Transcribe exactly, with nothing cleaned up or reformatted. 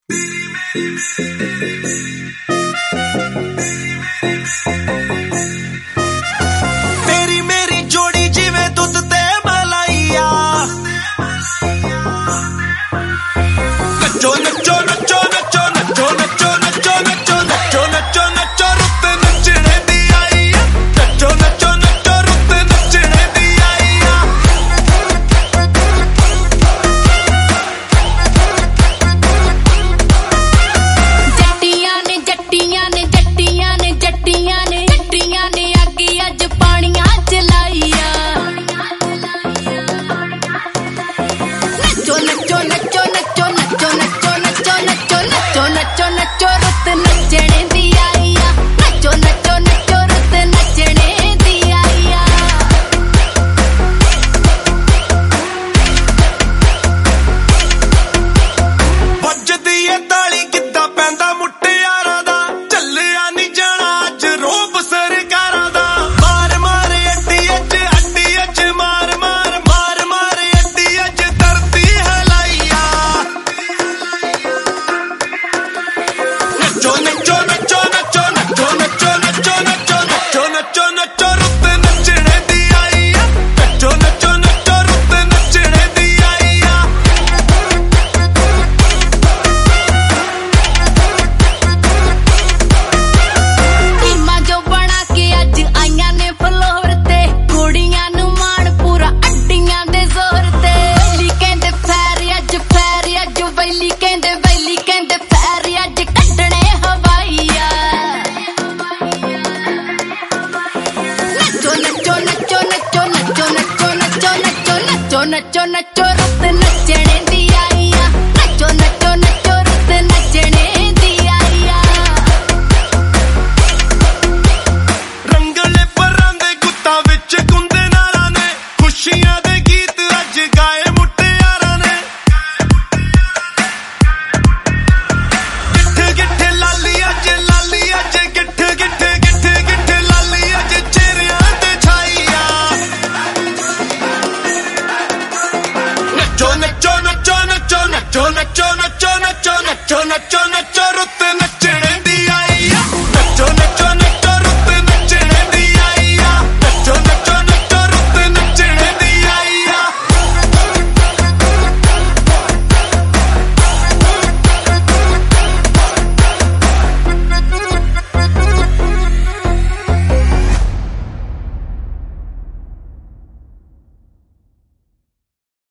तेरी मेरी जोड़ी जिवें दुध ते मलाइया नचो नचो नचो नचो नचो नचो नचो नचो नचो नचो नचो रुत नचने दी आई नचो नचो नचो रुत नचने दी आई जट्टियां ने जट्टियां ने जट्टियां ने जट्टियां ने जट्टियां ने अगी अज पानियां चलाइया नचो नचो नचो नचो नचो नचो नचो नचो नचो नचो नचो रुत नचने दी आई नचो नचो नचो रुत नचने दी आई ਵੱਜਦੀ ਏ ਤਾਲੀ ਕਿੱਦਾਂ ਪੈਂਦਾ ਮੁਟਿਆਰਾਂ ਦਾ ਚੱਲਿਆ ਨਹੀਂ ਜਾਣਾ ਅੱਜ ਰੋਬ ਸਰਕਾਰਾਂ ਦਾ ਮਾਰ ਮਾਰ ਅੱਡੀ ਅੱਜ ਅੱਡੀ ਅੱਜ ਮਾਰ ਮਾਰ ਮਾਰ ਮਾਰ ਅੱਡੀ ਅੱਜ ਧਰਤੀ ਹਲਾਈਆ ਨੱਚੋ ਨੱਚੋ ਨੱਚੋ ਨੱਚੋ ਨੱਚੋ ਨੱਚੋ ਨੱਚੋ ਨੱਚੋ ਨੱਚੋ ਨੱਚੋ ਨੱਚੋ ਰੁੱਤ ਨੱਚਣੇ ਦੀ ਆਈ ਨੱਚੋ ਨੱਚੋ ਨੱਚੋ ਰੁੱਤ ਨੱਚਣੇ ਦੀ ਆਈ टीमा जो बना के अज आईयां ने फ्लोर ते कुड़ियां नू मान पूरा अड्डियां दे जोर ते वैली कहंदे फैर अज फैर अज वैली कहंदे वैली कहंदे फैर अज कड्डणे हवाईया नचो नचो नचो नचो नचो नचो नचो नचो नचो नचो नचो रुत नचने दी आई नचो नचो नचो रुत नचने दी आई रंगले परां दे गुत्तां विच गुंदे नारां ने खुशियां दे गीत अज गाए मुटियारां ने गिट्ठ गिट्ठ लाली अज लाली अज गिट्ठ गिट्ठ गिट्ठ गिट्ठ लाली अज चेहरियां ते छाईया नचो नचो नचो नचो नचो नचो नचो नचो नचो नचो नचो रुत